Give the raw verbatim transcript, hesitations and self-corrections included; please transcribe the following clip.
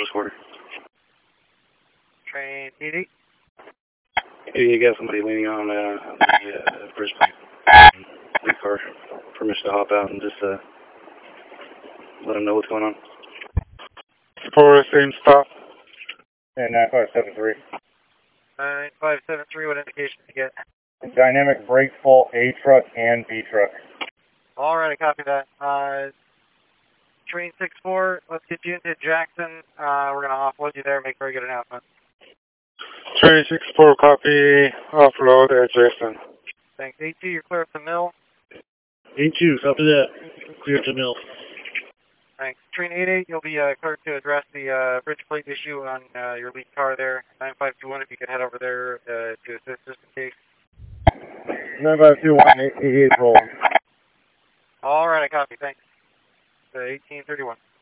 first quarter. Train eight eight. You got somebody leaning on uh, the uh, bridge pipe. The car. Permission to hop out and just uh, let them know what's going on. For same stop. And nine five seven three. nine five seven three, what indication did you get? Dynamic brake fault A truck and B truck. Alright, I copy that. Uh, train six four, let's get you into Jackson. Uh, we're going to offload you there, make a very good announcement. Train six four, copy. Offload at Jackson. Thanks. eight two, you're clear up the mill. eight two, copy that. Clear to mill. Thanks. Train eight eight, you'll be uh, cleared to address the uh, bridge plate issue on uh, your lead car there. nine five two one, if you could head over there uh, to assist just in case. nine five two one, eight eight roll. Alright, I copy. Thanks. Uh, eighteen thirty-one.